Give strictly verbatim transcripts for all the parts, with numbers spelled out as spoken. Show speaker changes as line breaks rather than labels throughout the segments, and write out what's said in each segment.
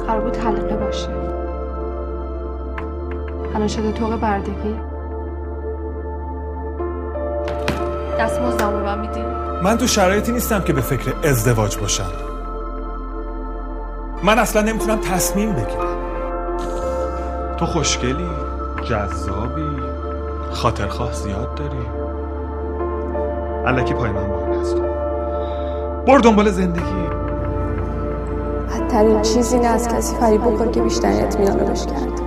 قرار بود حلقه باشه. الان شده طوق بردگی. دستمزدم رو من میدین؟
من تو شرایطی نیستم که به فکر ازدواج باشم. من اصلا نمیتونم تصمیم بگیرم. تو خوشگلی، جذابی، خاطرخواه زیاد داری. الکی پای من باید هست. برو دنبال زندگی.
بدترین چیزی نه از کسی فریب بخور که بیشتر اطمینان رو بهش کرد.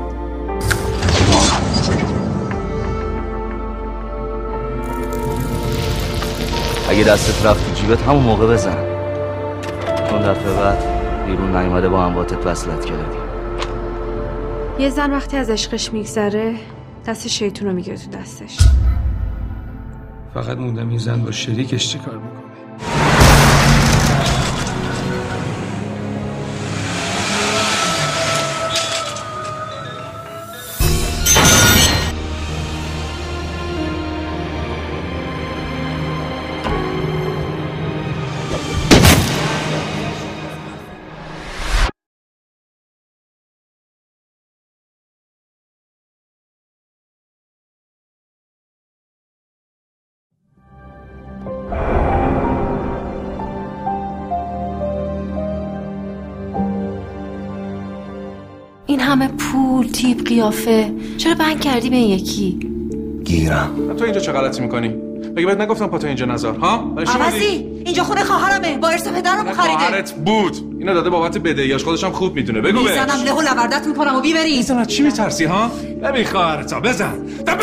اگه دستت رفت تو جیبت همون موقع بزن، چون دفعه بعد بیرون نیومده با امواتت وصلت کردی.
یه زن وقتی از عشقش میگذره دست شیطون رو میگیره تو دستش.
فقط موندم این زن با شریکش چی کار میکنه.
این همه پول، تیپ، قیافه، چرا بند کردی به این یکی؟
گیرم.
تو اینجا چه غلطی میکنی؟ مگه بهت نگفتم پا تو اینجا نذار؟ ها؟
عوضی اینجا خونه خواهرمه، با ارث پدرم خریده.
خواهرت بود. اینو داده بابت بدهیاش، خودش هم خوب میدونه. بگو بهش.
میزنم له و لوردت میکنم و بیبری.
میزنم از چی میترسی ها؟ ببین خواهرتا بزن.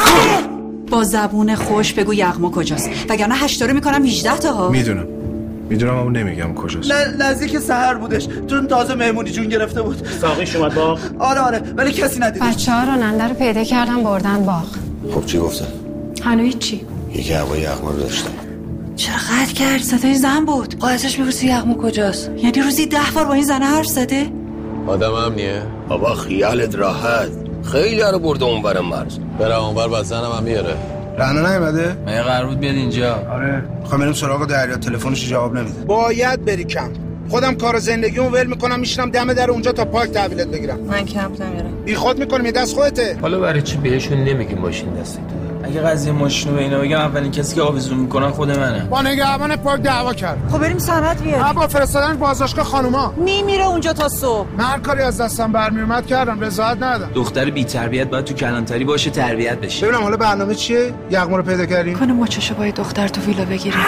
با زبون خوش بگو یغما کجاست، وگرنه هشتاره میکنم هجده تا ها.
میدونم. میدونم اما نمیگم کجاست.
نزدیک سحر بودش، چون تازه مهمونی جون گرفته بود.
ساقیش اومد باغ؟
آره آره ولی کسی ندید.
بچه‌ها راننده رو پیدا کردن بردن باغ.
خب چی گفته؟
هنوز چی؟
یکی هوای یغما رو داشته.
چرا قطع کرد؟ صدای زن بود. قایزش میپرسی یغما کجاست؟ یعنی روزی ده بار با این زنه حرف زده؟
آدم امنیه؟ بابا خیالت راحت. خیلی رو برده اونور مرز. برم اونور بعد زنم هم میاره.
رعنا نیومده؟
مگه قرار بود بیاد اینجا؟
آره. میخوام بریم سراغ دریا، تلفنش جواب نمیده. باید بری کمپ. خودم کار زندگیمو ول میکنم میشینم دم در اونجا تا پاک تحویلت بگیرم.
من کمپ نمیرم.
بی خود میکنم، یه دست خودته.
حالا برای چی بهشون نمیگی ماشین دستت؟ اگه قضیه ماشینو به اینا بگم اولین کسی که آویزون میکنن خود منه.
با نگهبان پاک دعوا کرد.
خب بریم سند بیاریم.
با فرستادن بازداشتگاه خانوما.
میمیره اونجا تا صبح.
من هر کاری از دستم برمی اومد کردم، رضایت ندادم.
دختر بی تربیت باید تو کلانتری باشه، تربیت بشه.
ببینم حالا برنامه چیه؟ یغما رو پیدا کردیم.
کنه مچشو با دختر تو ویلا بگیریم.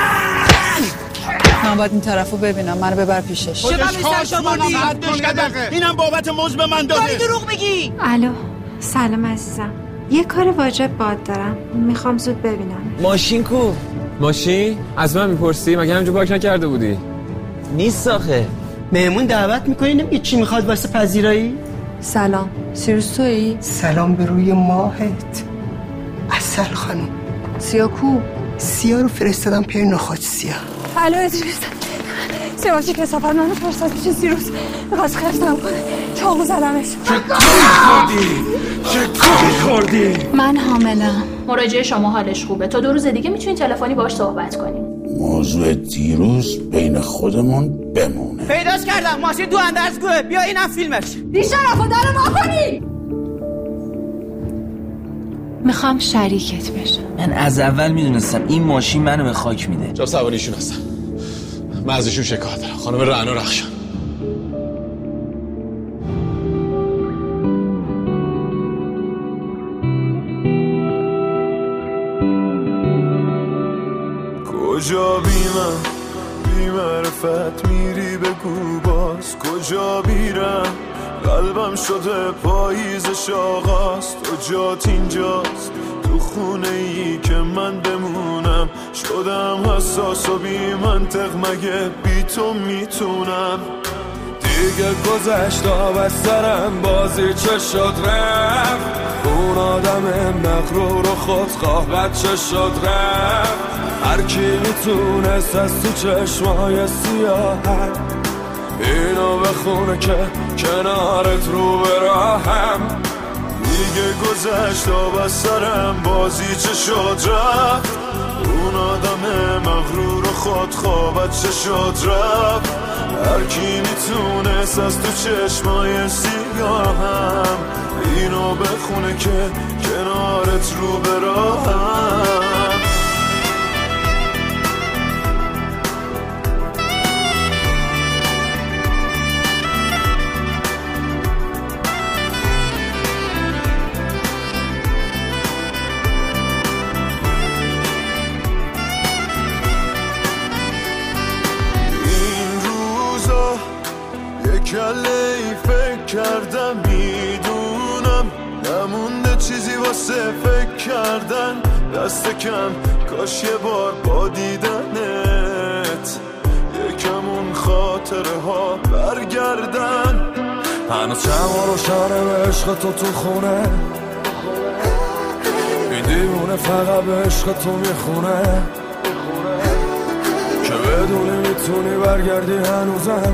من باید این طرفو ببینم، منو ببر پیشش.
چه می‌خوای شما اینم بابت مزد من داده.
کاری دروغ میگی؟
الو سلام عزیزم، یه کار واجب باد دارم، میخوام زود ببینم.
ماشین کو؟
ماشین؟ از من میپرسی؟ مگه همینجا پارک نکرده بودی؟
نیست آخه.
مهمون دعوت میکنی نمیگی چی میخواد واسه پذیرایی؟
سلام، سیروس تویی؟
سلام به روی ماهت اصل خانم.
سیا کو؟
سیا رو فرستادم پیر نخواهد سیا.
الو ادریس سیاوشی که سفر منو فرستاد پیش سیروس میخواست خرفتم کنه، چاقو زدمش.
چه کاری خوردی؟ چه کاری خوردی؟
من حاملم.
مراجعه شما حالش خوبه، تا دو روز دیگه میتونید تلفنی باهاش صحبت کنیم.
موضوع دیروز بین خودمون بمونه.
پیداش کردم، ماشین تو اندرزگوه، بیا اینم فیلمش.
بیشرف و در ما کنی.
میخوام شریکت بشم.
من از اول میدونستم این ماشین منو به خاک میده.
جا سواریشون هستم، من ازشون شکایت دارم. خانم رعنا رخشان.
کجا بی من بی معرفت میری بگو باز کجا بیرم، قلبم شده پاییزش آغاز، تو جات اینجاست تو خونه ای که من بمونم، شدم حساس و بی منطق مگه بی تو میتونم، دیگه گذشت آب از سرم بازی چه شد رفت، اون آدم مغرور و خودخواه بچه شد رفت، هر کی میتونست از تو چشمای سیاهت اینو بخونه که کنارت رو به راهم، دیگه گذشت آب از سرم بازی چه شد رفت، اون آدم مغرور و خود خوابت چشات رفت. هر کی میتونست از تو چشمای سیاهم اینو بخونه که کنارت رو به راهم. کله ای فکر کردم میدونم نمونده چیزی واسه فکر کردن. دست کم کاش یه بار با دیدنت یکم اون خاطره ها برگردن.
هنوز شما روشنه به عشق تو تو خونه، این دیوونه فقط به عشق تو میخونه که بدونی میتونی برگردی. هنوزم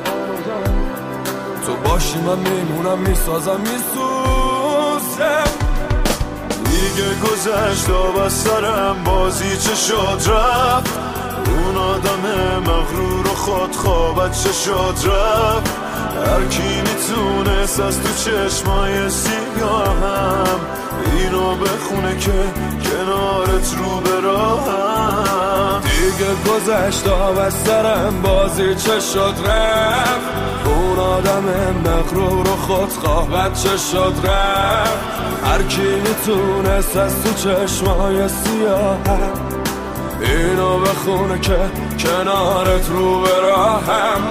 تو باشی من میمونم، میسازم میسوزم.
دیگه گذشت و از سرم بازی چه شد رفت. اون آدم مغرور و خود خوابت چه شد رفت. هر کی میتونست از تو چشمای سیاهم اینو بخونه که کنارت رو به راهم.
دیگه گذشت و از سرم بازی چه شد رفت. اون آدم مغرور و خودخواه چه شد رفت. هر کی میتونست از تو چشمای سیاه اینو بخونه که کنارت رو به راهم.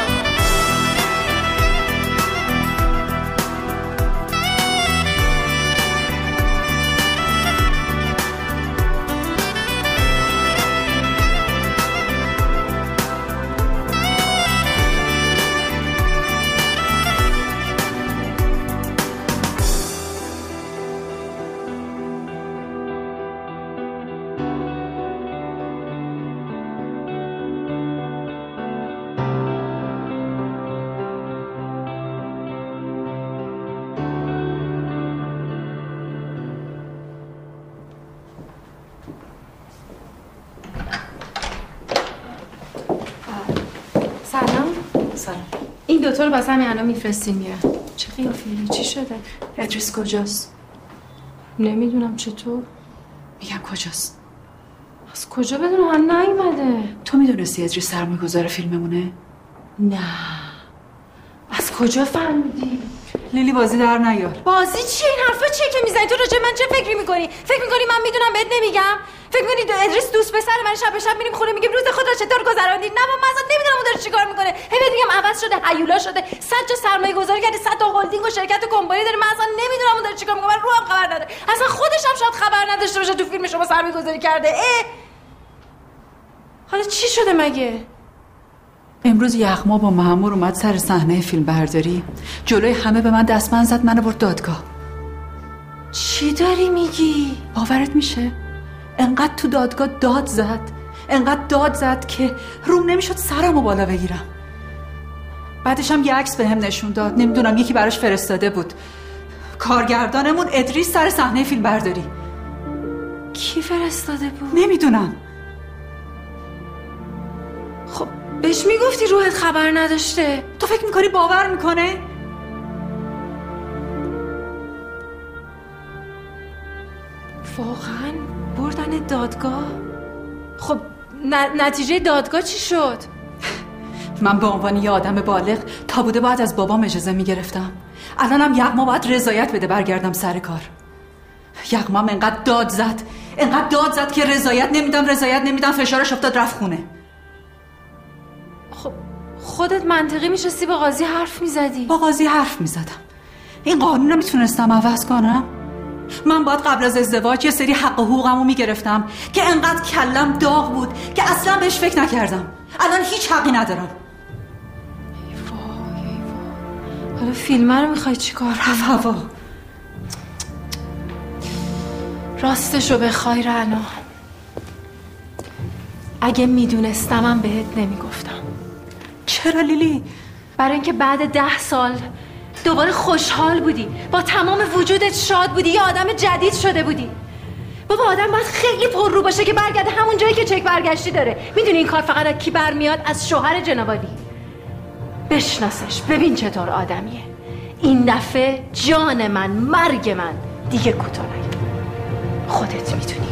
این دوتا رو بس همین الان میفرستیم میرن. چه قیافیه؟ چی شده؟
ادریس کجاست؟
نمیدونم. چطور؟
میگم کجاست؟
از کجا بدونم؟ هم نیومده.
تو میدونستی ادریس سرمایه‌گذار فیلممونه؟
نه. از کجا فهمیدی؟
لیلی بازی در نیار.
بازی چیه؟ این حرفا چیه که میزنی؟ تو راجع من چه فکری میکنی؟ فکر میکنی من میدونم بهت نمیگم؟ فکر میکنی ادریس دوست پسر من شب به شب میریم خونه میگیم روز خود را چطور گذروندی؟ نه من اصلا نمیدونم اون داره چیکار میکنه. هی بهت میگم عوض شده، هیولا شده، صد جا سرمایه گذاری کرده، صد تا هلدینگ و شرکت و کمپانی داره. من اصلا نمیدونم اون داره چیکار میکنه. من روام خبر نداره. اصلا خودش هم شاید خبر نداشته باشه تو فیلم شما سرمایه گذاری کرده. اه حالا چی شده مگه؟
امروز یغما با مأمور اومد سر صحنه فیلم برداری، جلوی همه به من دستبند زد، منو برد دادگاه.
چی داری میگی؟
باورت میشه؟ انقدر تو دادگاه داد زد، انقدر داد زد که روم نمیشد سرمو بالا بگیرم. بعدش هم یه عکس بهم نشون داد، نمیدونم یکی براش فرستاده بود. کارگردانمون ادریس سر صحنه فیلم برداری.
کی فرستاده بود؟
نمیدونم.
خب بهش میگفتی روحت خبر نداشته؟
تو فکر میکنی باور میکنه؟
واقعا بردن دادگاه؟ خب نتیجه دادگاه چی شد؟
من به عنوان یه آدم بالغ تا بوده باید از بابام اجازه میگرفتم. الانم یغما باید رضایت بده برگردم سر کار. یغما انقدر داد زد، انقدر داد زد که رضایت نمیدم رضایت نمیدم فشارش افتاد رفت خونه.
خب خودت منطقی میشستی با قاضی حرف میزدی؟
با قاضی حرف میزدم. این قانون رو میتونستم عوض کنم؟ من باید قبل از ازدواج یه سری حق و حقوقمو میگرفتم که انقدر کلم داغ بود که اصلا بهش فکر نکردم. الان هیچ حقی ندارم.
ای وای ای وای. حالا فیلمه رو میخوای چی کار کنی؟
هوا
راستشو بخوای رنا، اگه میدونستمم بهت نمیگفتم.
چرا لیلی؟
برای اینکه بعد ده سال دوباره خوشحال بودی، با تمام وجودت شاد بودی، یه آدم جدید شده بودی. بابا آدم باید خیلی پر رو باشه که برگرده همون جایی که چک برگشتی داره. میدونی این کار فقط از کی برمیاد؟ از شوهر جنابالی. بشناسش، ببین چطور آدمیه. این دفعه جان من، مرگ من دیگه کوتاه نیاد. خودت میدونی.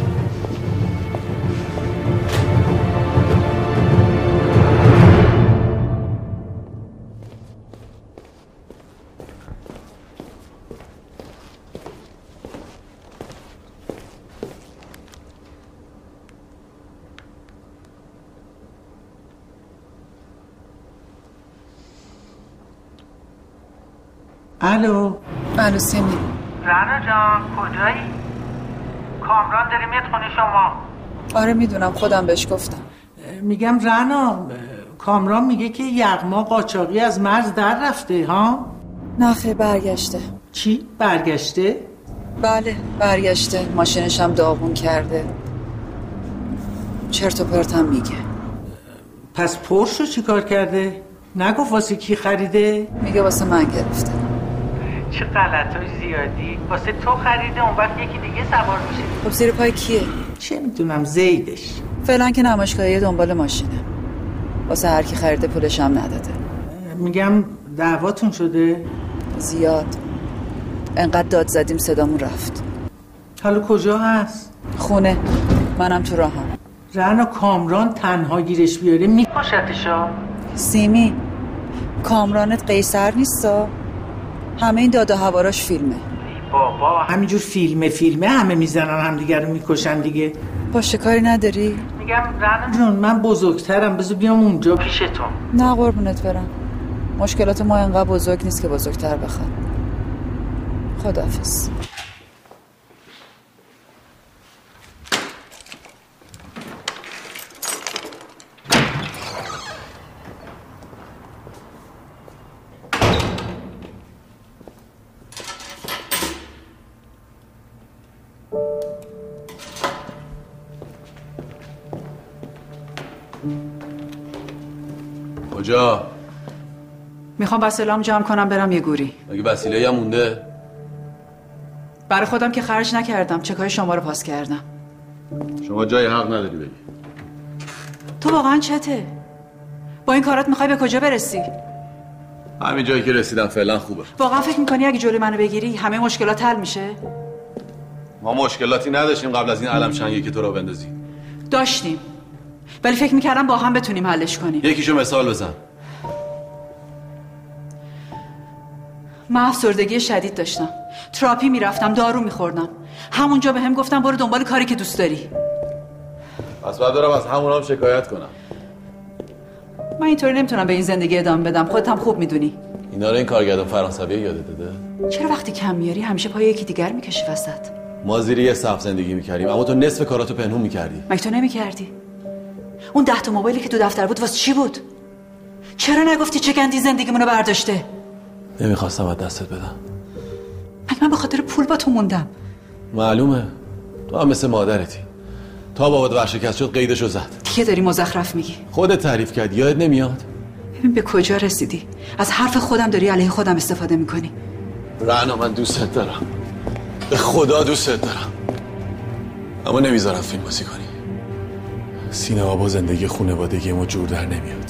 الو
الو سیمی.
رنا جان کجایی؟ کامران داره میاد خونه شما.
آره میدونم، خودم بهش گفتم.
میگم رنا، کامران میگه که یغما قاچاقی از مرز در رفته ها؟
نه خیلی برگشته.
چی؟ برگشته؟
بله برگشته، ماشینش هم داغون کرده، چرت و پرت هم میگه.
پس پرشو چی کار کرده؟ نگفت واسه کی خریده؟
میگه واسه من گرفته.
چه غلطای زیادی. واسه تو خریده، اون وقت یکی دیگه سوار میشه.
خب زیر پای کیه؟
چه میدونم، زیدش.
فعلا که نمایشگاهی دنبال ماشینه، واسه هر کی خریده پولش هم نداده.
میگم دعواتون شده؟
زیاد، انقدر داد زدیم صدامون رفت.
حالا کجا هست؟
خونه، منم تو راهم.
رنا کامران تنها گیرش بیاره میکشتشا.
سیمی، کامرانت قیصر نیستا؟ همه این داد و هواراش فیلمه.
بابا همینجور فیلمه فیلمه همه میزنن هم دیگر رو میکشن دیگه.
باشه کاری نداری؟
میگم رنا جون من بزرگترم، بذار بیام اونجا پیش تو.
نه قربونت برم، مشکلات ما انقدر بزرگ نیست که بزرگتر بخواد. خداحافظ.
کجا؟
میخوام وسایلام جمع کنم برم یه گوری.
مگه وسیله هم مونده؟
برای خودم که خرج نکردم، چکای شما رو پاس کردم.
شما جای حق نداری بگی.
تو واقعا چته؟ با این کارات میخوای به کجا برسی؟
همین جایی که رسیدم فعلا خوبه.
واقعا فکر میکنی اگه جلوی منو بگیری همه مشکلات حل میشه؟
ما مشکلاتی نداشتیم قبل از این علم چنگی که تو را بندازی.
داشتیم، ولی فکر میکردم با هم بتونیم حلش کنیم.
یکیشو مثال بزن.
من افسردگی شدید داشتم، تراپی میرفتم، دارو میخوردم. همونجا به هم گفتم برو دنبال کاری که دوست داری.
پس بعد برم از همون هم شکایت کنم.
من اینطوری نمیتونم به این زندگی ادامه بدم، خودت هم خوب میدونی.
اینا رو این کارگردان فرانسوی یادت داده؟
چرا وقتی کم میاری همیشه پای یکی دیگر میکشی وسط؟
ما زیر یه سقف زندگی میکردیم، اما تو نصف کاراتو پنهون میکردی.
مگه تو نمیکردی؟ اون ده تا موبایلی که تو دفتر بود واسه چی بود؟ چرا نگفتی چه گندی زندگیمونو برداشته؟
نمیخواستم از دستت بدم.
مگه من به خاطر پول با تو موندم؟
معلومه، تو هم مثل مادرتی. تا بابات ورشکست شد قیدشو زد.
دیگه داری مزخرف میگی.
خودت تعریف کردی، یادت نمیاد؟
ببین به کجا رسیدی؟ از حرف خودم داری علیه خودم استفاده میکنی.
رعنا من دوستت دارم، به خدا دوستت دارم، اما نمیذارم فیلم بازی کنی. سینما با زندگی خانوادگی ما جور در نمیاد.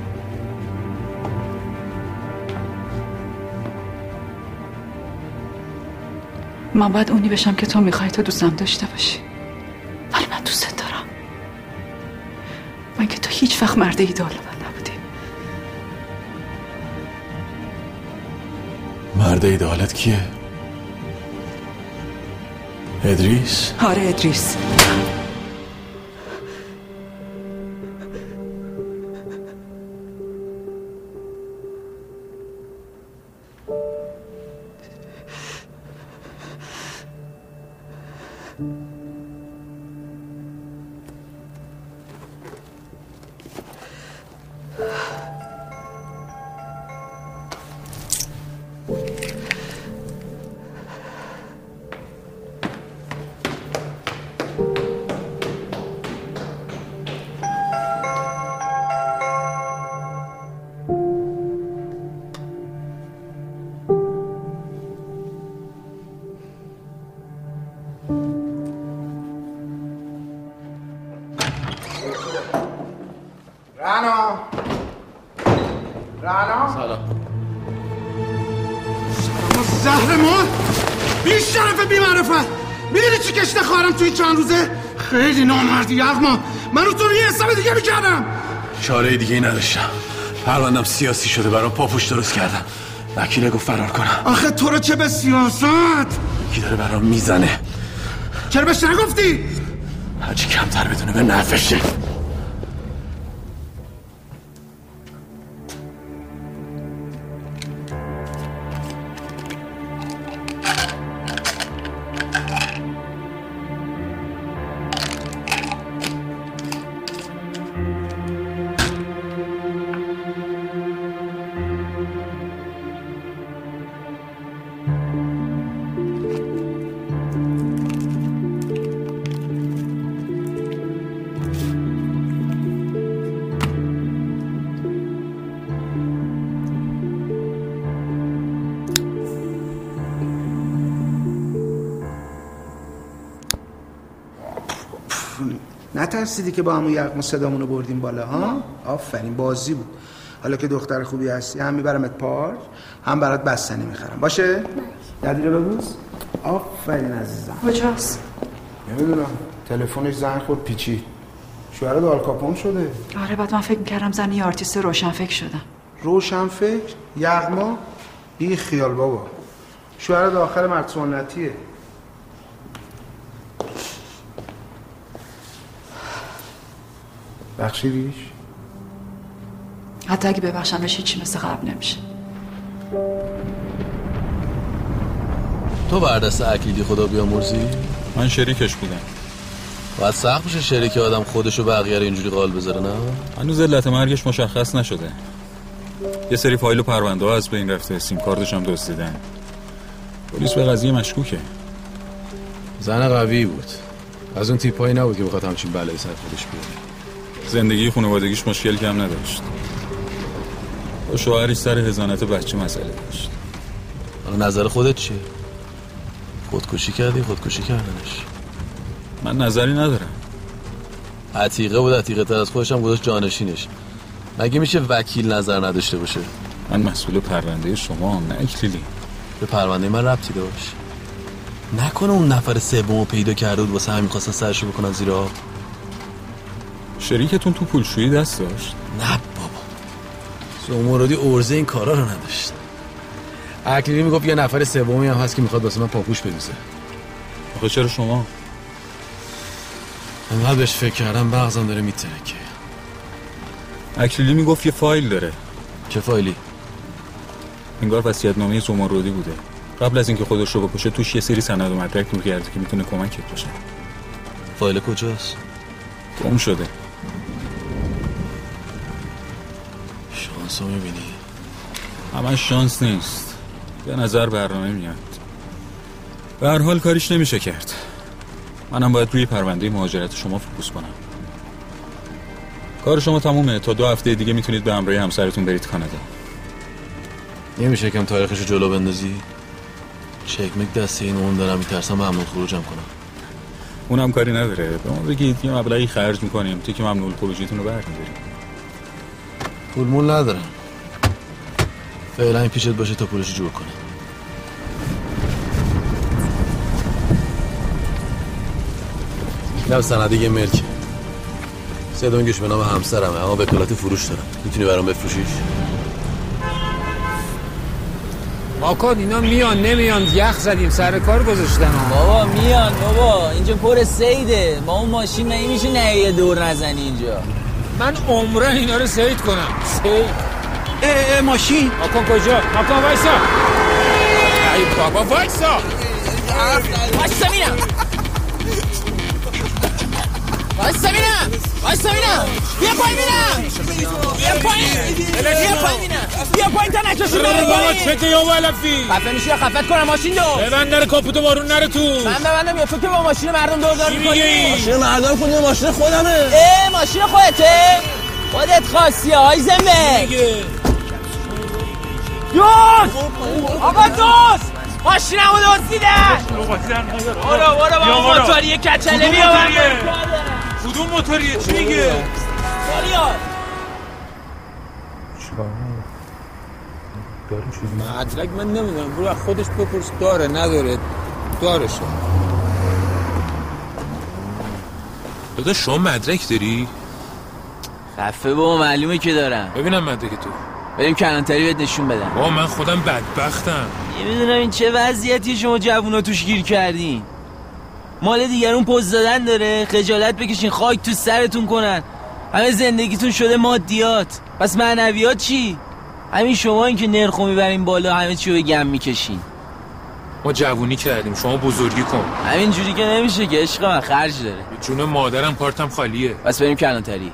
من باید اونی بشم که تو میخوای تو دوستم داشته باشی، ولی من دوستت دارم. من که تو هیچ وقت مرد ایدئال من نبودی.
مرد ایدئالت کیه؟ ادریس؟
آره ادریس.
رعنا رعنا
سلام
زهر ما بی شرف بی معرفت. میدونی چی کشته خواهرم توی چند روزه؟ خیلی نامردی یغما. من رو تو رو یه حساب دیگه میکردم.
چاره دیگه ای نداشتم. پروندم سیاسی شده برام پاپوش درست کردم. وکیله گفت فرار کنم.
آخه تو رو چه به سیاست؟
کی داره برام میزنه؟
چرا بهش نگفتی؟
هرچی کمتر بدونه به نفشه.
نترسیدی که با همون یغما صدامونو بردیم بالا ها؟ آفرین بازی بود. حالا که دختر خوبی هستی هم میبرمت پارک هم برات بستنی میخرم باشه؟ دردی رو ببوس. آفرین عزیزم.
کجاست؟
نمیدونم تلفنش زنگ خورد پیچید. شوهر آل کاپون شده.
آره بعد من فکر میکردم زن یه آرتیست روشن فکر شدم.
روشن فکر؟ یغما؟ بی خیال بابا. شوهر آخر مرد سنتیه. بخشیدیش؟
حتی اگه ببخشمش هیچی مثل قبل نمیشه.
تو بردست اکلیدی خدا بیامرزی؟
من شریکش بودم.
باید سخت بشه شریک آدم خودشو بقیه رو اینجوری قال بذاره نه؟
هنوز علت مرگش مشخص نشده. یه سری فایل و پرونده ها از بین رفته، سیم کارتش هم دزدیدن. پلیس به قضیه مشکوکه.
زن قوی بود. از اون تیپایی نبود که بخواد همچین بلایی سر خودش بیاره.
زندگی خانوادگیش مشکل کم نداشت. با شوهرش سر حضانت بچه مسئله داشت.
نظر خودت چیه؟ خودکشی کردی خودکشی کردنش؟
من نظری ندارم.
عتیقه بود عتیقه تر از خودش هم گذاشت جانشینش. مگه میشه وکیل نظر نداشته باشه؟
من مسئول پرونده شما هم نه اکلیلی.
به پرونده من ربطی داشت؟ نکنه اون نفر سومو پیدا کرده بود واسه همین خواستن سرشو بکنن زیر آب؟
شریکتون تو پولشویی دست داشت؟
نه بابا سومرادی ارزه این کارا رو نداشت. اکلیلی میگفت یه نفر سومی هم هست که میخواد واسه من پاپوش بدوزه.
آخه چرا شما؟
انقدر بهش فکر کردم مغزم داره میترکه.
اکلیلی میگفت یه فایل داره.
چه فایلی؟
انگار وصیت‌نامه سومرادی بوده. قبل از اینکه خودش رو بکشه توش یه سری سند و مدرک دور کرده که میتونه کمکت باشه.
فایل کجاست؟
گم شده.
شانسو میبینی؟
همش شانس نیست. به نظر برنامه میاد. به هر حال کاریش نمیشه کرد. منم باید روی پرونده مهاجرت شما فوکوس کنم. کار شما تمومه. تا دو هفته دیگه میتونید به همراه همسرتون برید کانادا.
نمیشه کم تاریخشو جلو بندازی؟ چکمک دسته این اون دارم میترسم ممنون خروجم کنم.
اونم کاری نداره. به ما بگید یه مبلغی خرج میکنیم تا که ممنون خروجیتون رو برمی‌داریم.
پول مول ندارم. فعلا این پیشت باشه تا پولشو جور کنم. اینم سندیه ملک. سه دونگش به نام همسرمه اما وکالت فروش دارم. میتونی برام بفروشیش؟
ماکان اینا میان نمیان یخ زدیم سر کار گذاشتن.
بابا میان بابا اینجا پر سیده. با اون ماشین نمیشه نه یه دور نزنی اینجا.
من عمرن اینا رو سید کنم. سید
اه اه ماشین
ماکان کجا؟ ماکان وایسا. ای بابا وایسا.
وایسا میرم وایسا میرم وایسا میرم بیا پای میرم بیا پای بیا پای میرم بیا پای تا نکشون بره
بابا چته یا ولفی
خفه میشی یا خفت کنم ماشین دو
ببند نره کاپوتو بارون نره تو.
من ببندم یا تو که با ماشین مردم دور دار میکنی؟
ماشین مردم کنی ماشین خودمه.
اه ماشین خودته؟ خودت خواستی های زنبه دوست آقا دوست ماشینمو دزدیدن. برو برو با موتوری کچله بیا من
کدوم موتوریه چی میگه؟
باریا
چیکار کنم؟ داره چیزی؟ مدرک من نمیدونم، برو از خودش بپرس داره نداره دارشه.
دادا شما مدرک داری؟
خفه بابا معلومه که دارم.
ببینم مدرک تو.
بریم کلانتری بهت نشون بدم.
بابا من خودم بدبختم.
نمیدونم این چه وضعیتی شما جوونا توش گیر کردین. مال دیگرون پوز دادن داره، خجالت بکشین خاک تو سرتون کنن. همه زندگیتون شده مادیات، پس معنویات چی؟ همین شما این که نرخو میبرین بالا همه چی رو گم میکشین.
ما جوونی کردیم، شما بزرگی کن.
همین جوری که نمیشه که عشق من خرج داره.
جون مادرم پارتم خالیه.
پس بریم کلانتری.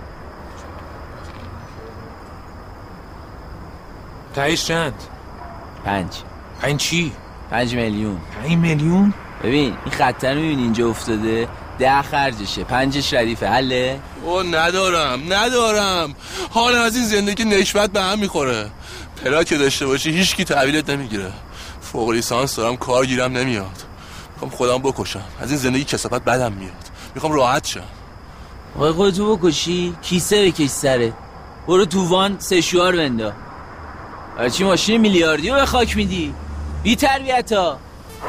تایش چند؟
پنج.
پنج چی؟
پنج میلیون.
پنج میلیون؟
ببین این خطر رو میبینی اینجا افتاده، ده خرجشه، پنجش ردیفه. حله؟
او ندارم ندارم حال از این زندگی نشوت به هم میخوره. پلا که داشته باشی هیچ کی تحویلت نمیگیره. فوق لیسانس دارم کار گیرم نمیاد. میخوام خودم بکشم، از این زندگی کثافت بدم میاد. میخوام راحت شم.
آقای خودتو بکشی کیسه بکش سره، برو تووان سه شوار بندا. هرچی ماشین میلیاردی رو به خاک میدی بی تربیت ها.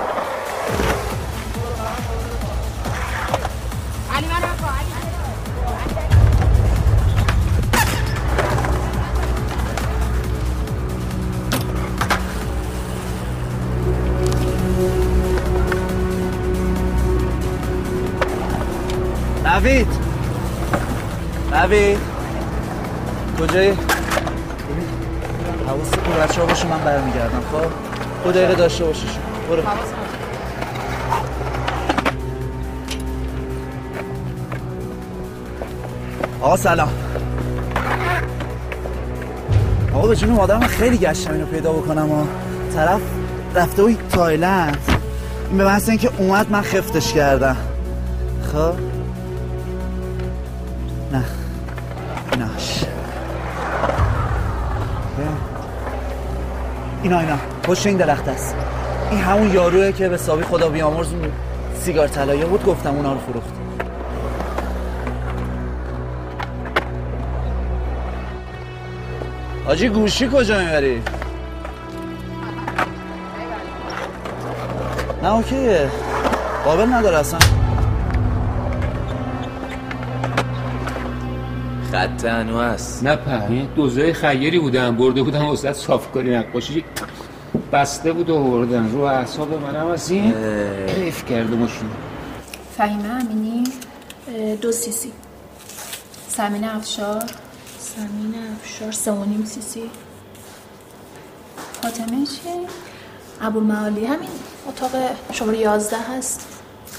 نوید نوید کجایی؟ حواست تو بچه ها باشه من برمیگردم. خب دو دقیقه داشته باشیش. برو. آقا سلام. آقا به جون مادرم خیلی گشتم اینو پیدا بکنم و طرف رفته و تایلند. این به محض اینکه اومد من خفتش کردم. خب نه ناش اینا اینا پشت این درخت است. این همون یاروئه که به حسابی خدا بیامرز اون سیگار طلایه بود، گفتم اونا رو فروخت. حاجی گوشی کجا میبری؟ نه اوکیه قابل نداره اصلا.
خط انو هست.
نه په دوزای خیری بودن برده بودن وسط صافکاری نقاشی بسته بود و بردن رو اعصاب منم از این حیف کرده ماشین.
فهیمه امینی دو سی سی. سمینه افشار سمینه افشار سه و نیم سی سی. فاطمه چیه؟ ابوالمعالی همین اتاق شماره یازده هست.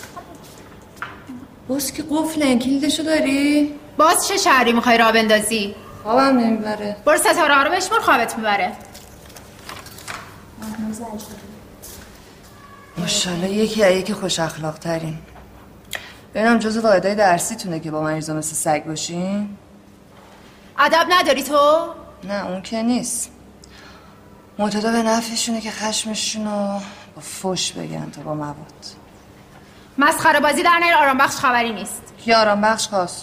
باز که قفله کلیدشو داری؟
باز چه شهری میخوای راه بندازی؟
خوابم نمیبره.
برو ستاره ها رو بشمر خوابت میبره.
ماشاءالله یکی از یکی خوش اخلاق ترین. ببینم جزو واحدهای درسی تونه که با مریضا مثل سگ باشین؟
ادب نداری تو؟
نه اون که نیست. معتادا به نفعشونه که خشمشونو با فوش بگن تا با مواد.
مسخره بازی در نیار. آرام بخش خبری نیست.
کی آرام بخش خواست؟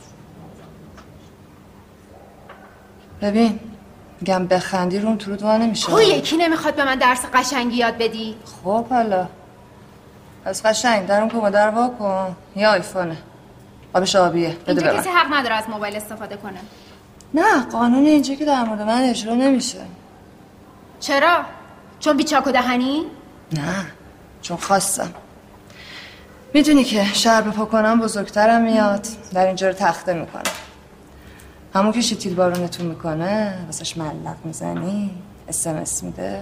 ببین میگم بخندی روم تو رو دوا نمیشه.
تو یکی نمیخواد به من درس قشنگی یاد بدی؟
خب حالا از قشنگ درم کن و در وا کن. یا آیفونه آبش آبیه بده
اینجا
به
کسی حق نداره از موبایل استفاده کنه.
نه قانون اینجا که در مورد من اجرا نمیشه.
چرا؟ چون بیچاک و دهنی؟
نه چون خواستم. میدونی که شهر بپا کنم بزرگترم میاد. در اینجا رو تخته میکنم. همون که شیتیل بارونتون میکنه واسش ملق میزنی اس ام اس میده.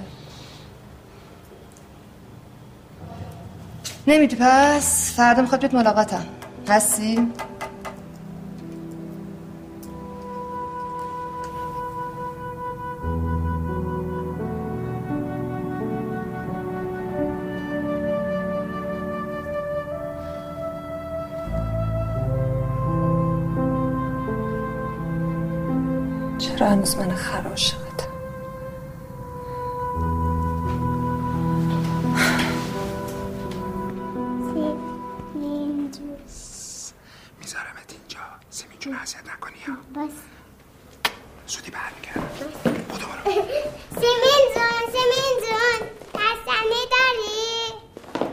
نمیدی پس فردا میخواد بیاد ملاقاتم. هستی؟ چرا هنوز من خراشقتم؟
میذارمت اینجا. سیمین جون اذیت نکنی ها. بس زودی برمیگردم.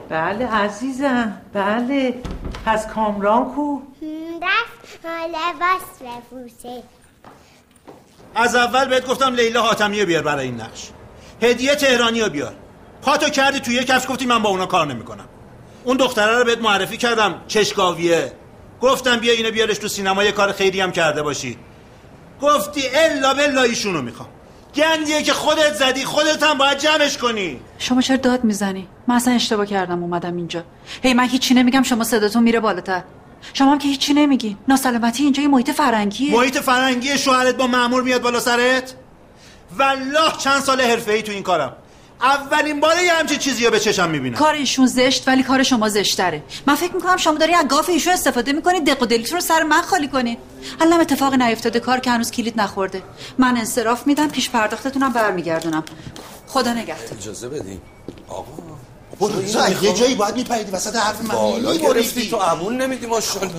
بله عزیزم، بله. پس کامران کو؟
رفت لباس بپوشه.
از اول بهت گفتم لیلا حاتمیه بیار برای این نقش. هدیه تهرانی رو بیار. پاتو کردی توی یه کفش گفتی من با اونا کار نمیکنم. اون دختره رو بهت معرفی کردم، چشکاویه. گفتم بیا اینو بیارش تو سینما، یه کار خیری هم کرده باشی. گفتی الا بلا ایشونو میخوام. گندیه که خودت زدی، خودت هم باید جمعش کنی.
شما چرا داد میزنی؟ من اصلا اشتباه کردم اومدم اینجا. هی من هیچی نمیگم، شما صداتون میره بالاتر. شما هم که هیچی نمیگی. ناسلامتی اینجا یه محیط فرنگیه.
محیط فرنگیه. شوهرت با مأمور میاد بالا سرت؟ والله چند سال حرفه‌ای تو این کارم. اولین باره یه همچین چیزی رو به چشم میبینم.
کار ایشون زشت ولی کار شما زشتره. من فکر میکنم شما داری از گاف ایشون استفاده میکنید دق و دلتون رو سر من خالی کنید. الان اتفاقی نیفتاده، کار که هنوز کلید نخورده. من انصراف میدم، پیش پرداختتونم برمیگردونم. خدا نگهدار.
اجازه بدین آقا.
برو یه جایی باید میپریدی وسط حرف من.
بالا گرفتی تو عمول نمیدی ماشاءالله.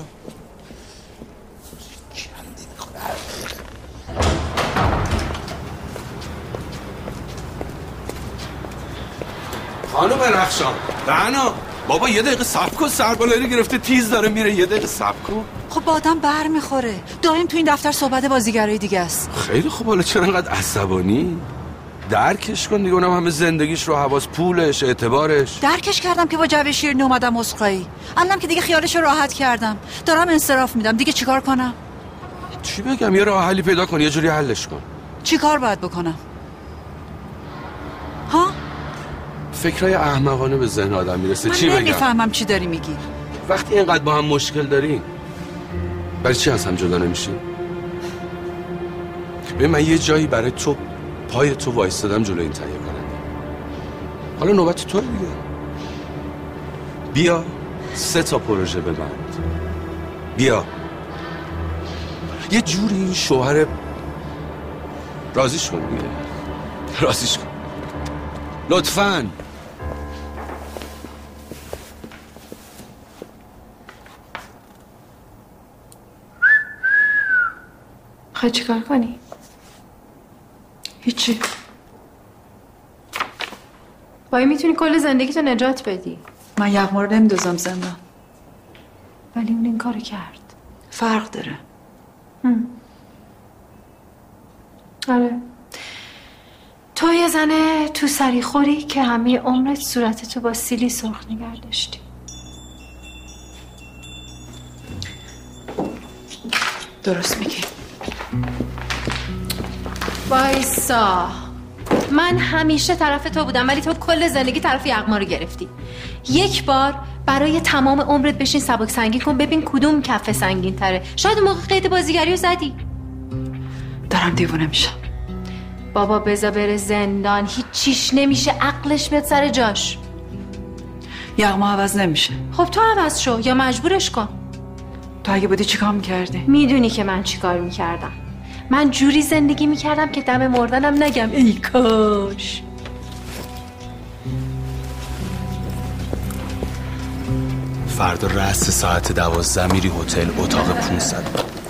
خانم رخشان بنا بابا یه دقیقه صبر کن، سربالایی رو گرفته تیز داره میره، یه دقیقه صبر کن.
خب با آدم بر میخوره. دائم تو این دفتر صحبت بازیگرای دیگه است.
خیلی خوب، حالا چرا انقدر عصبانی؟ درکش کن دیگه، اونم همه زندگیش رو حواس، پولش، اعتبارش.
درکش کردم که با جو شیرینی اومدم اسخایی. الانم که دیگه خیالش رو راحت کردم، دارم انصراف میدم. دیگه چیکار کنم؟
چی بگم؟ یه راه حلی پیدا کن، یه جوری حلش کن.
چیکار باید بکنم؟ ها؟
فکرای احمقانه به ذهن آدم میرسه. چی بگم؟
من نمیفهمم چی داری میگی.
وقتی اینقدر با هم مشکل دارین برای چی از هم جدا نمیشین؟ ببین من یه جایی برای تو پای تو وایستادم جلوی این تهیه کننده. حالا نوبت تو دیگه. بیا سه تا پروژه ببند. بیا یه جوری این شوهر راضیش کن دیگه. راضیش کن لطفاً.
خواهی چی کار کنی؟
هیچی.
باید میتونی کل زندگی تو نجات بدی.
من یغما رو نمیدوزم زندان،
ولی اون این کارو کرد.
فرق داره.
هم. آره تو یه زنه تو سری خوری که همه عمرت صورتتو با سیلی سرخ نگه داشتی.
درست میگی.
وایسا، من همیشه طرف تو بودم ولی تو کل زندگی طرف یغما رو گرفتی. یک بار برای تمام عمرت بشین سبک سنگین کن، ببین کدوم کفه سنگین تره. شاید اون موقع قید بازیگری رو زدی.
دارم دیوونه میشم.
بابا بذار بره زندان، هیچ چیش نمیشه، عقلش میاد سر جاش.
یغما عوض نمیشه.
خب تو عوض شو یا مجبورش کن.
تو اگه بودی چیکار میکردی؟
میدونی که من چیکار میکردم. من جوری زندگی میکردم که دم مردنم نگم ای کاش.
فردا رأس ساعت دوازده میری هتل اتاق پونصد.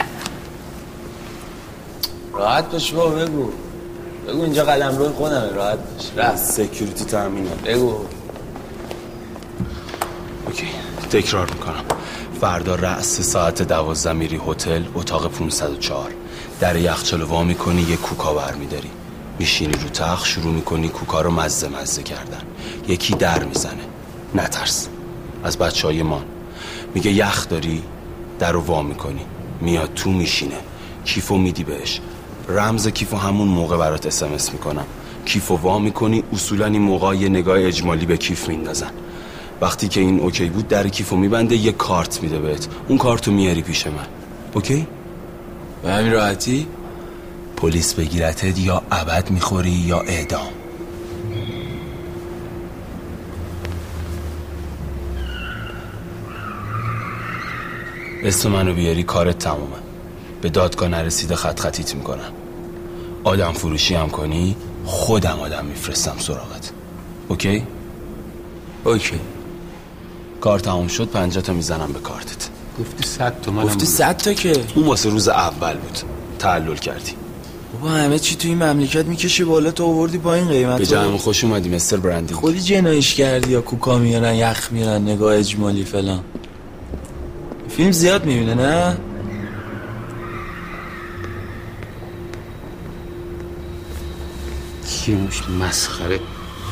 راحت باش بابا، بگو بگو اینجا قلم روی خودمه. راحت باش.
رأس سکیوریتی تامینه.
بگو.
اوکی تکرار میکنم. فردا رأس ساعت دوازده میری هتل اتاق پونصد و چهار. در یخچال وا میکنی، یه کوکا برمیداری، میشینی رو تخت، شروع میکنی کوکا رو مزه مزه کردن. یکی در میزنه، نترس، از بچه های مان. میگه یخ داری؟ در رو وا میکنی، میاد تو میشینه، کیفو میدی بهش. رمز کیفو همون موقع برات اس ام اس میکنم. کیفو وا میکنی، اصولا این موقع یه نگاه اجمالی به کیف میندازن. وقتی که این اوکی بود در کیفو میبنده، یه کارت میده بهت. اون کارتو میاری پیش من. اوکی؟
به همین راحتی؟
پلیس بگیرتت یا ابد میخوری یا اعدام. اسم منو بیاری کارت تمومه. به دادگاه نرسیده خط خطیت میکنم. آدم فروشی هم کنی خودم آدم میفرستم سراغت. اوکی؟ اوکی. کار تموم شد پنجاه تا میزنم به کارتت.
گفتی صد تا.
گفتی صد تا که اون واسه روز اول بود، تعلل کردی.
بابا همه چی تو این مملکت میکشه بالا، تو آوردی پایین قیمت.
به جمع خوش اومدی مستر برندینگ.
خودی جنایش کردی یا کوکا میارن یخ میارن نگاه اجمالی فلان. فیلم زیاد میبینه نه؟
کیموش مسخره.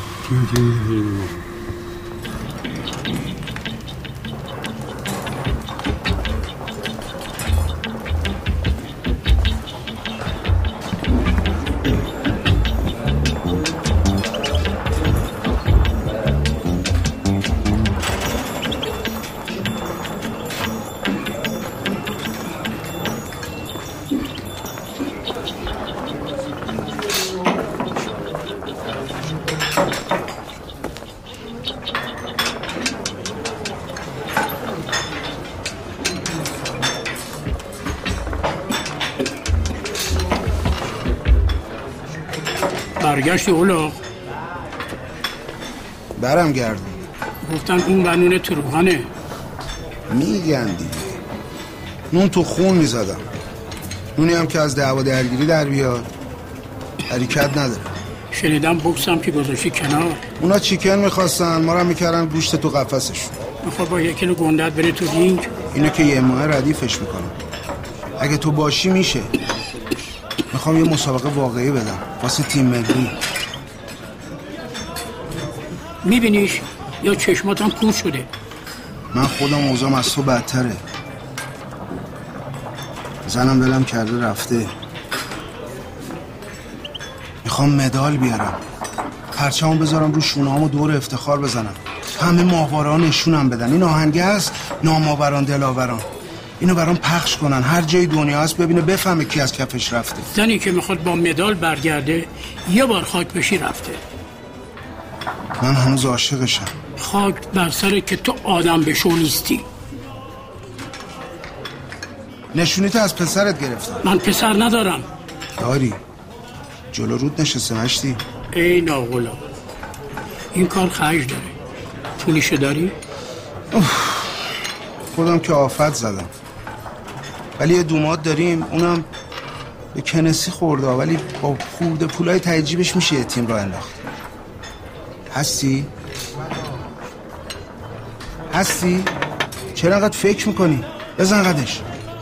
برگشتی اولاغ؟
برم گردون.
گفتن اون بنونه تو روغنه.
میگن دیگه نون تو خون میزدم. نونی هم که از دعوا درگیری در بیاد حرکت نداره.
شنیدم بوکسم که گذاشتی کنار.
اونا چیکن میخواستن، ما رو میکردن گوشت تو قفسشون.
میخواد با یکی گندت بره تو رینگ.
اینو که یه ماه ردیفش میکنم. اگه تو باشی میشه. میخوام یه مسابقه واقعی بدم واسه تیم ملی.
میبینیش یا چشماتم کور شده؟
من خودم اوضاعم از تو بدتره. زنم دلم کرده رفته. میخوام مدال بیارم، پرچمو بذارم رو شونه‌هامو دور افتخار بزنم، همه ماهواره‌ها نشونم بدن این آهنگه است نامآوران دلاوران. اینو برام پخش کنن، هر جای دنیا هست ببینه بفهمه کی از کفش رفته.
زنی که میخواد با مدال برگرده یه بار خاک بشی رفته.
من هنوز عاشقشم.
خاک بر سر که تو آدم بشو نیستی.
نشونیتو از پسرت گرفتم.
من پسر ندارم.
داری جلو رود نشسته مشتی.
ای ناغلا این کار خرج داره. پولیشو داری؟
خودم که آفت زدم، ولی یه دوماد داریم اونم به کنسی خورده، ولی با خورده پولای تجیبش میشه یه تیم را انداخت. هستی؟ هستی؟ چرا انقدر فکر میکنی؟ بزن قدش.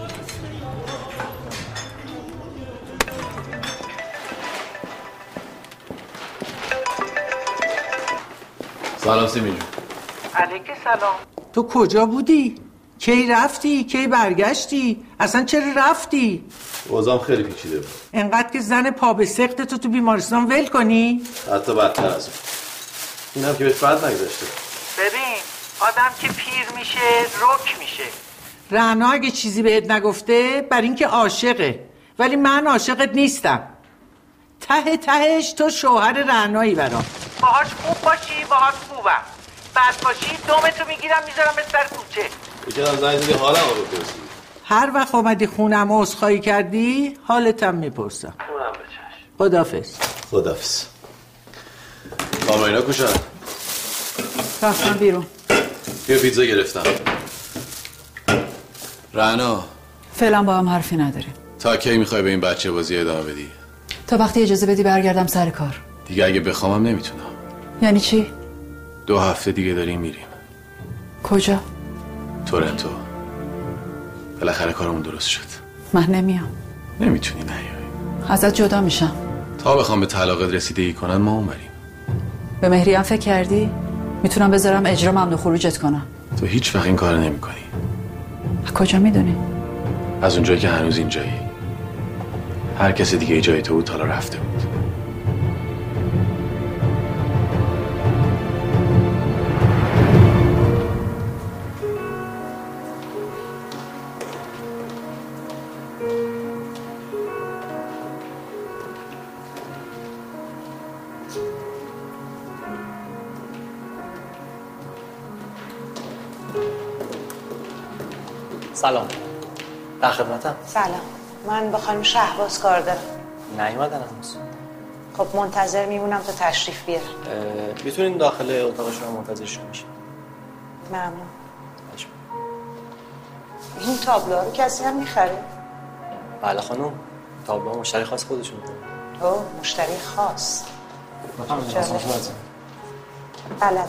سلام سیمین.
علیک سلام. تو کجا بودی؟ کی رفتی؟ کی برگشتی؟ اصلا چرا رفتی؟
وضعم خیلی پیچیده بود.
انقدر که زن پا به سقط تو تو بیمارستان ول کنی؟
حتی بدتر از اون. اینم که بهش بد نگذاشته.
ببین آدم که پیر میشه رک میشه. رعنا اگه چیزی بهت نگفته بر این که عاشقه، ولی من عاشقت نیستم. ته تهش تو شوهر رعنایی برام. باهاش خوب باشی باهاش خوبم، بد باشی دومتو میگیرم میذارم به سر کوچه.
بکنم زنگ زدی حالم رو بپرسی.
هر وقت اومدی خونم و عذرخواهی کردی حالتم میپرسم.
اونم به چشم.
خداحافظ.
خداحافظ. کامرینا کشن؟
رفتم بیرون.
یه پیتزا گرفتم. رعنا
فعلا با هم حرفی نداریم.
تا کی میخوای به این بچه بازی ادامه بدی؟
تا وقتی اجازه بدی برگردم سر کار.
دیگه اگه بخوامم نمیتونم.
یعنی چی؟
دو هفته دیگه داریم میریم.
کجا؟
تورنتو. بالاخره کارمون درست شد.
من نمیام.
نمیتونی نیای.
ازت جدا میشم.
تا بخوام به طلاقت رسیدگی کنن ما اون بریم.
به مهری هم فکر کردی؟ میتونم بذارم اجرا ممنوع خروجت کنم.
تو هیچ وقت این کار نمی‌کنی.
کجا میدونی؟
از اونجایی که هنوز اینجایی. هر کس دیگه جای تو بود حالا رفته بود.
سلام. در خدمتم.
سلام. من با خانم شهباز کار دارم.
نیومدن هنوز.
خب منتظر میمونم تا تشریف بیار.
میتونین داخل اتاقشون منتظرشون بشین.
ممنون. این تابلوها رو کسی هم میخره؟
بله خانم. تابلو مشتری خاص خودشون بود.
او مشتری خاص.
بخوام
جالب. بلد.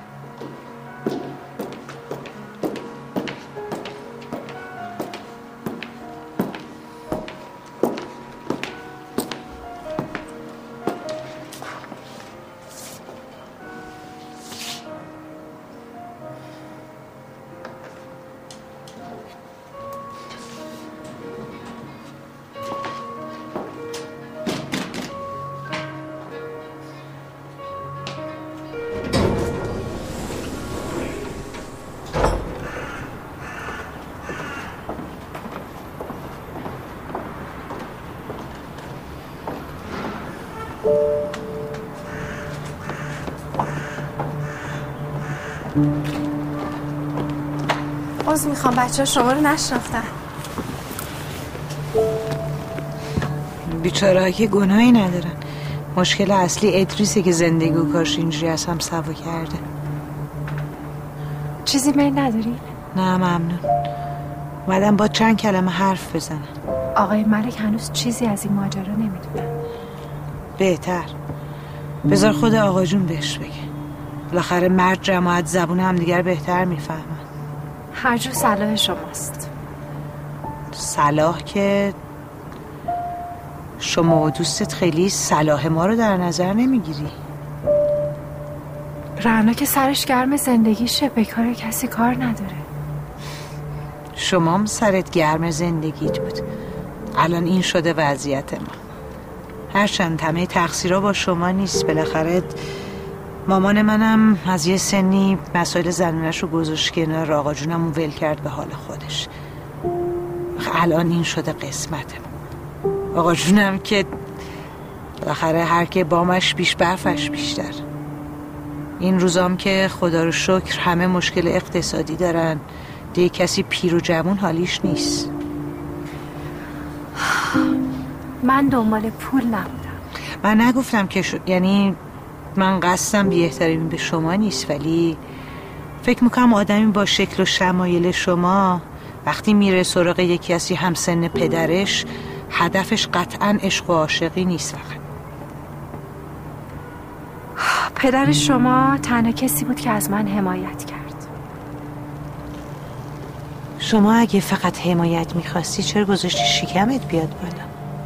عذر میخوام بچه ها شما رو نشناختن.
بیچاره که گناهی ندارن. مشکل اصلی ادریسه که زندگی و کارش اینجوری از هم سوا کرده.
چیزی میل نداری؟
نه ممنون. اومدم با چند کلمه حرف بزنم.
آقای ملک هنوز چیزی از این ماجرا نمیدونن.
بهتر بذار خود آقا جون بهش بگه. بالاخره مرد جماعت زبون هم دیگر بهتر میفهمن.
هر جو صلاح شماست.
صلاح که شما و دوستت خیلی صلاح ما رو در نظر نمیگیری.
رعنا که سرش گرم زندگیشه، به کار کسی کار نداره.
شما هم سرت گرم زندگیت بود، الان این شده وضعیت ما. هرچند همه تقصیرها با شما نیست، بالاخره مامان منم از یه سنی مسائل زنونش رو گذاشت کنار، آقا جونم اون ول کرد به حال خودش. الان این شده قسمتم. آقا جونم که بالاخره هر که بامش بیش برفش بیشتر. این روزام که خدا رو شکر همه مشکل اقتصادی دارن، دیگه کسی پیر و جوون حالیش نیست.
من دنبال پول نبودم.
من نگفتم که شو... یعنی من قصدم بی احترامی به شما نیست، ولی فکر میکنم آدمی با شکل و شمایل شما وقتی میره سراغ یکی از همسن پدرش، هدفش قطعا عشق و عاشقی نیست. فقط
پدر شما تنها کسی بود که از من حمایت کرد.
شما اگه فقط حمایت میخواستی چرا گذاشتی شکمت بیاد بالا؟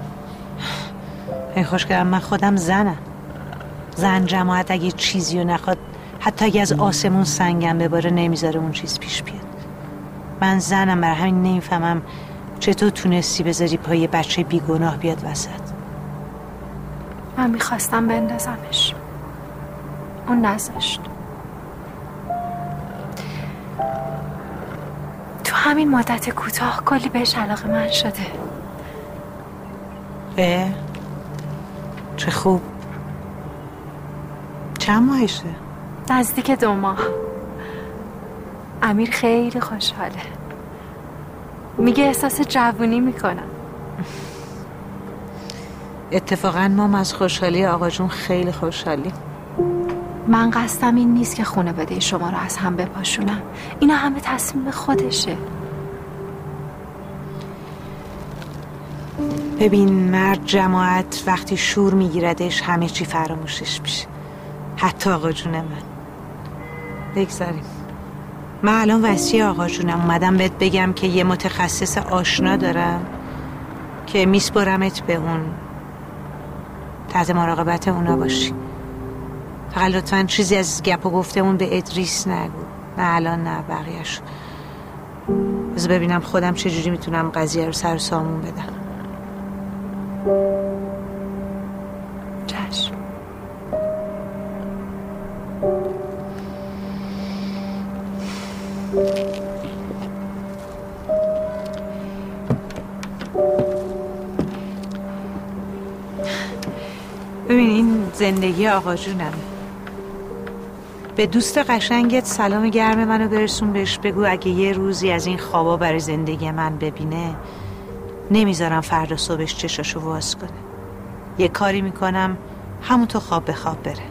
ای خوشگرم، من خودم زنم. زن جماعت اگه چیزی رو نخواد، حتی اگه از آسمون سنگم بباره، نمیذاره اون چیز پیش بیاد. من زنم، برای همین نمیفهمم چطور تونستی بذاری پای بچه بیگناه بیاد وسط.
من میخواستم بندازمش، اون نذاشت. تو همین مدت کوتاه کلی بهش علاقه من شده.
اه؟ چه خوب. چند ماهشه؟
نزدیک دو ماه. امیر خیلی خوشحاله، میگه احساس جوونی میکنم.
اتفاقا ما از خوشحالی آقا جون خیلی خوشحالی.
من قصدم این نیست که خونه بده شما رو از هم بپاشونم، اینا همه تصمیم خودشه.
ببین، مرد جماعت وقتی شور میگیردش همه چی فراموشش میشه، حتی آقا جون من. بگذاریم، من الان وصی آقا جونم اومدم بهت بگم که یه متخصص آشنا دارم که میسپرمت به اون، تحت مراقبت اونا باشی. فقط لطفاً چیزی از گپ و گفتمون به ادریس نگو. نه الان، نه بقیه‌اش. بذار ببینم خودم چجوری میتونم قضیه رو سر و سامون بدم.
چشم.
ببین، این زندگی آقا جونمه. به دوست قشنگت سلام گرم منو برسون، بهش بگو اگه یه روزی از این خوابا برای زندگی من ببینه، نمیذارم فردا صبحش چشاشو واز کنه. یه کاری میکنم همون تو خواب به خواب بره.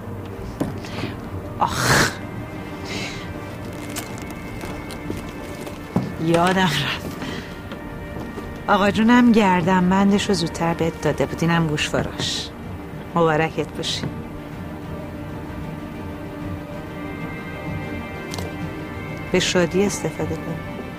آخ، یادم رفت آقا جونم گردم بندش رو زودتر بهت داده بود، اینم گوش فراش. مبارکت باشی. به شادی استفاده کن.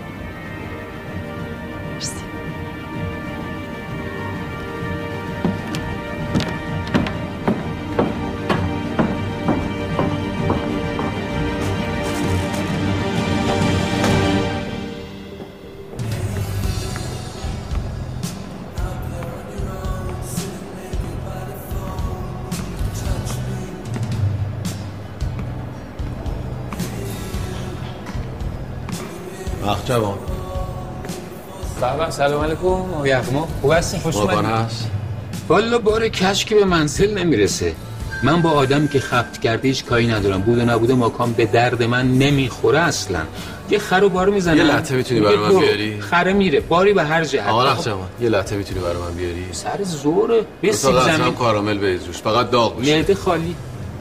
وقت جوان
بابا سلام علیکم. آقای یغما خوب هستین؟ خوش اومدید.
هست
والا بار کش که به منزل نمیرسه. من با آدمی که خبط کرده هیچ کاری ندارم. بوده نبوده ماکام به درد من نمیخوره اصلا. یه خر و بار میزنه.
یه لطه میتونی برای من بیاری؟
خره میره باری به هر جهت.
آقا رخ جوان یه لطه میتونی برای من بیاری؟
سر زوره. به سیب زمین
کارامل بریز روش، فقط داغ بشه.
معده خالی.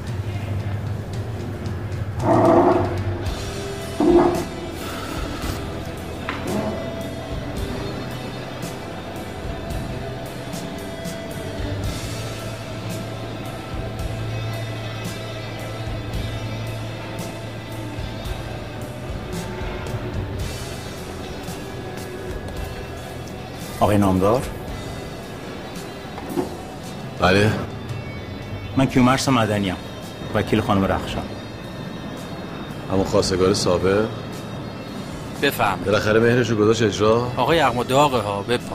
آقای نامدار؟
بله
من کیومرث مدنیم، وکیل خانم رخشان.
همون خواستگار سابق؟
بفهم.
بالاخره مهرش رو گذاشت اجرا؟
آقای یغما داغه ها، بفهم.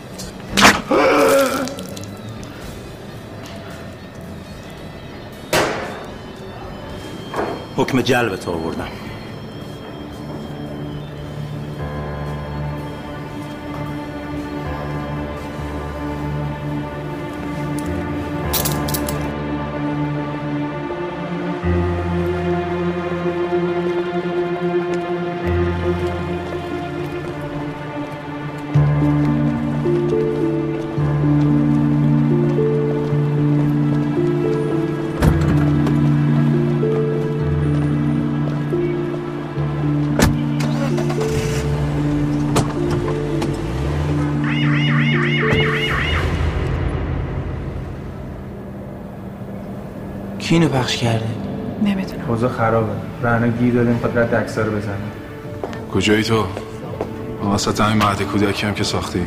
حکم جلب تو آوردم.
کی اینو پخش کرده؟
نمیدونم.
اوضاع خرابه. رهنه گیر داده میخواد رد عکس‌ها رو بزنه.
کجایی تو؟ واسه همین مهد کودکی هم که ساختی.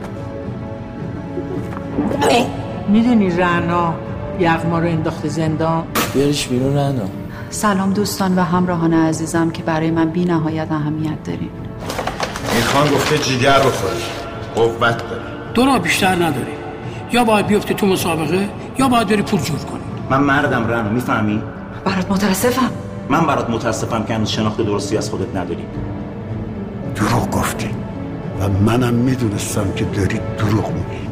میدونی رعنا یغما رو انداخته زندان؟
بیارش بیرون رعنا.
سلام دوستان و همراهان عزیزم که برای من بی نهایت اهمیت دارین.
این خان گفته جیگر بخوری، قوت داری.
دو راه بیشتر نداری. یا باید بیفتی تو مسابقه یا باید بری پول جور کنی.
من مردم رعنا، میفهمی؟
برات متاسفم.
من برات متاسفم که هنوز شناخت درستی از خودت نداری.
دروغ گفتی و منم میدونستم که داری دروغ میگی.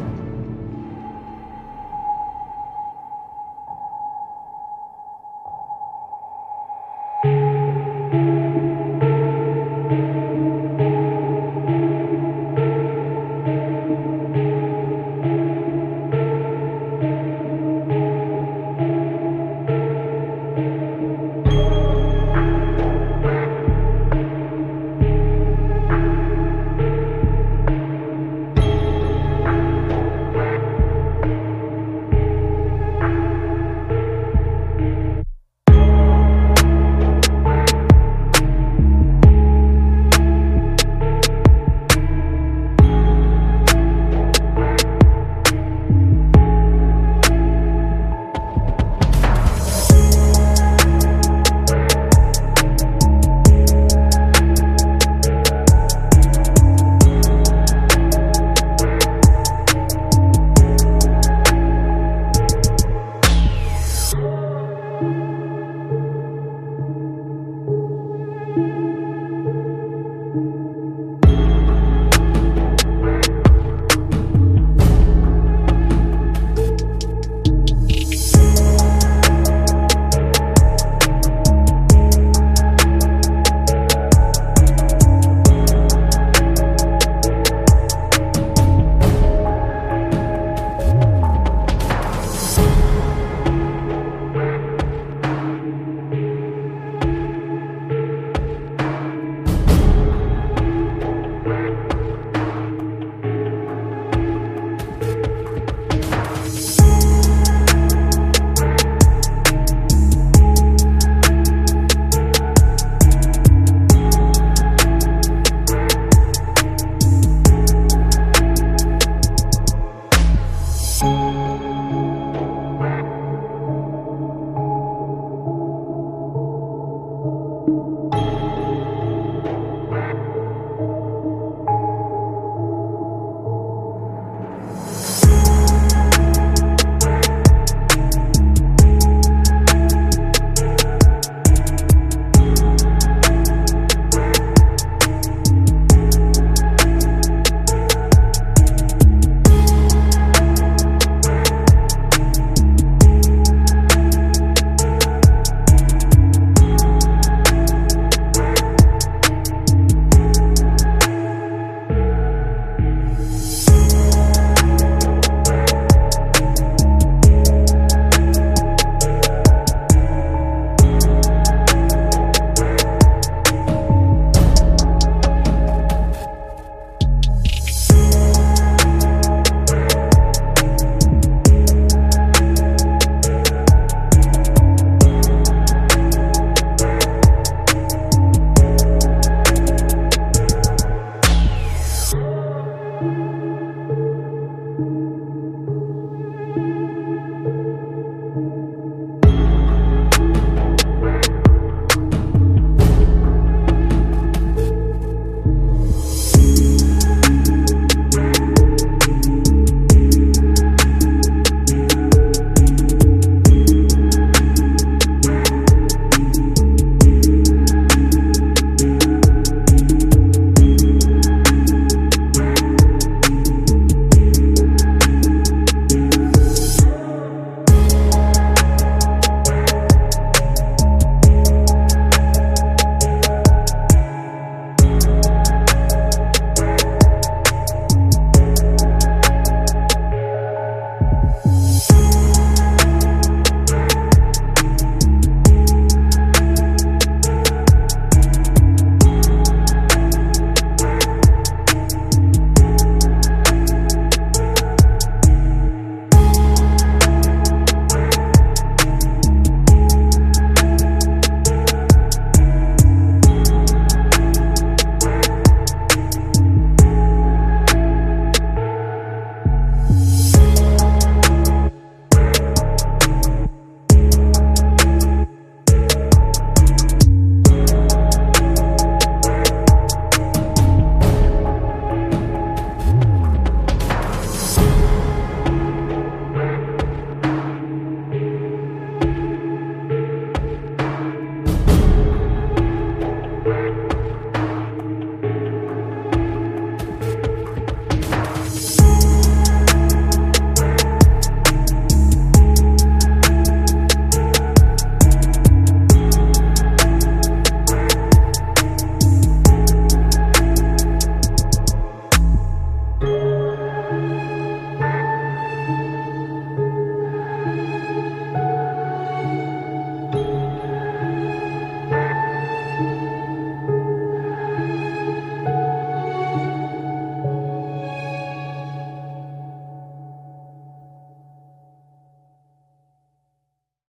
میکنم.